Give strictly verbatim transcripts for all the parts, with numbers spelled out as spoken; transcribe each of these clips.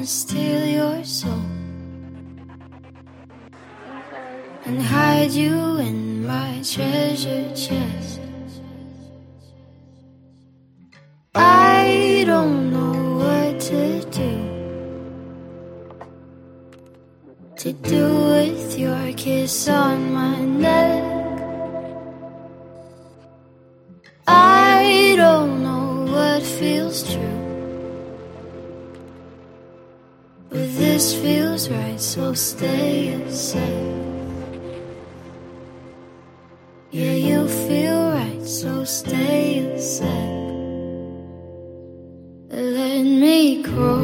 steal your soul and hide you in my treasure chest. I don't know what to do To do with your kiss on my neck. I don't know what feels true, but this feels right, so stay a sec. Yeah, you feel right, so stay a sec. Let me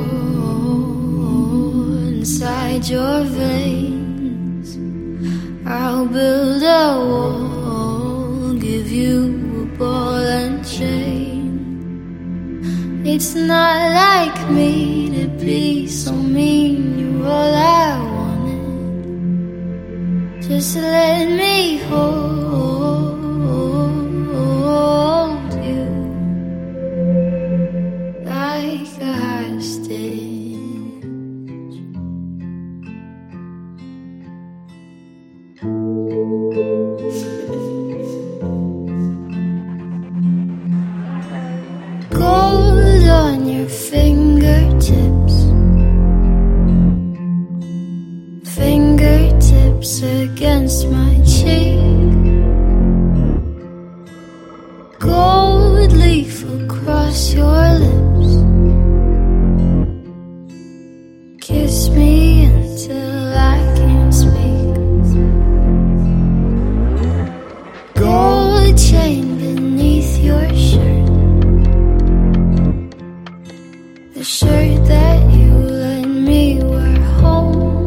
crawl inside your veins. I'll build a wall, give you a ball and chain. It's not like me to be so mean. You're all I wanted. Just let me hold you like a hostage. Gold on your fingertips, fingertips against my cheek. Gold leaf across your lips. Kiss me until I can't speak. Gold chain beneath your shirt, the shirt that you let me wear home.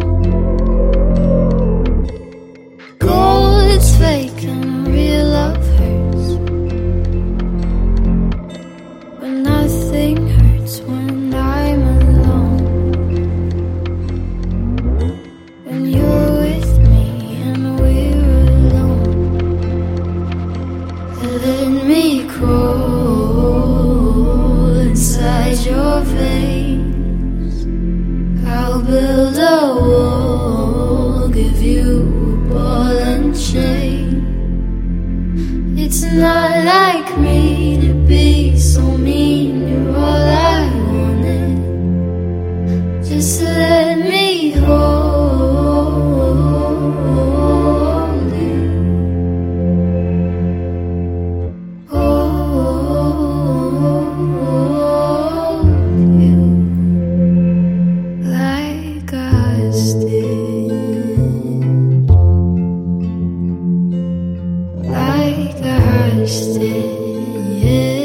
Gold's fake and real love hurts, but nothing hurts when I'm alone. When you're with me and we're alone. Let me crawl inside your veins. I'll build a wall, give you a ball and chain. It's not like me to be so mean. You're all I wanted. Just let me hold you, hold you like a hostage, like a hostage.